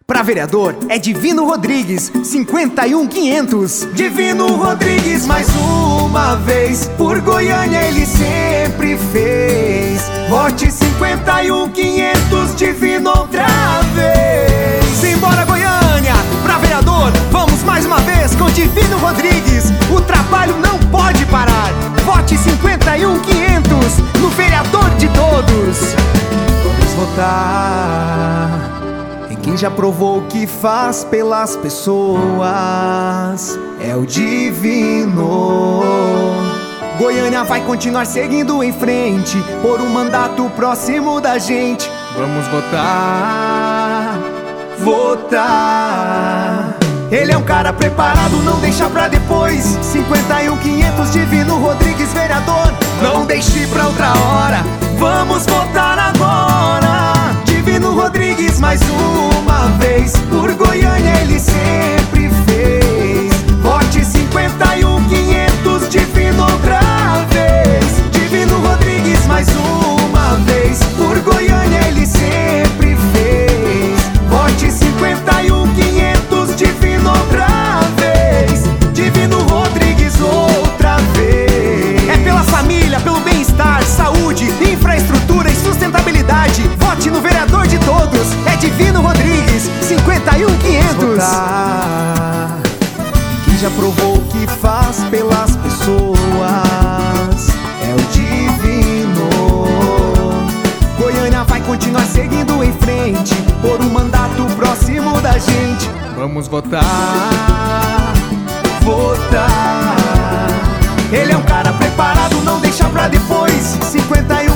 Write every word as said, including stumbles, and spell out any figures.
Pra vereador é Divino Rodrigues, cinquenta e um quinhentos. Divino Rodrigues mais uma vez, por Goiânia ele sempre fez. Vote cinquenta e um quinhentos, Divino outra vez. Simbora Goiânia, pra vereador, vamos mais uma vez com Divino Rodrigues. O trabalho não pode parar. Vote cinquenta e um quinhentos no vereador de todos. Vamos votar em quem já provou o que faz pelas pessoas. É o Divino. Goiânia vai continuar seguindo em frente por um mandato próximo da gente. Vamos votar, votar. Ele é um cara preparado, não deixa pra depois. Cinquenta e um quinhentos, Divino Rodrigues, vereador. Não deixe pra outra hora, vamos votar agora. Divino Rodrigues mais uma vez, por Goiânia ele sempre fez. Vote cinquenta e um quinhentos, Divino outra vez. Divino Rodrigues mais uma vez, por Goiânia ele sempre fez. Vote cinquenta e um quinhentos, Divino outra vez. Divino Rodrigues outra vez. É pela família, pelo bem-estar, saúde, infraestrutura e sustentabilidade. Vote no vereador de todos, é Divino Rodrigues, cinquenta e um quinhentos. Quem já provou o que faz pelas pessoas é o Divino. Goiânia vai continuar seguindo em frente por um mandato próximo da gente. Vamos votar, votar. Ele é um cara preparado, não deixa pra depois. Cinquenta e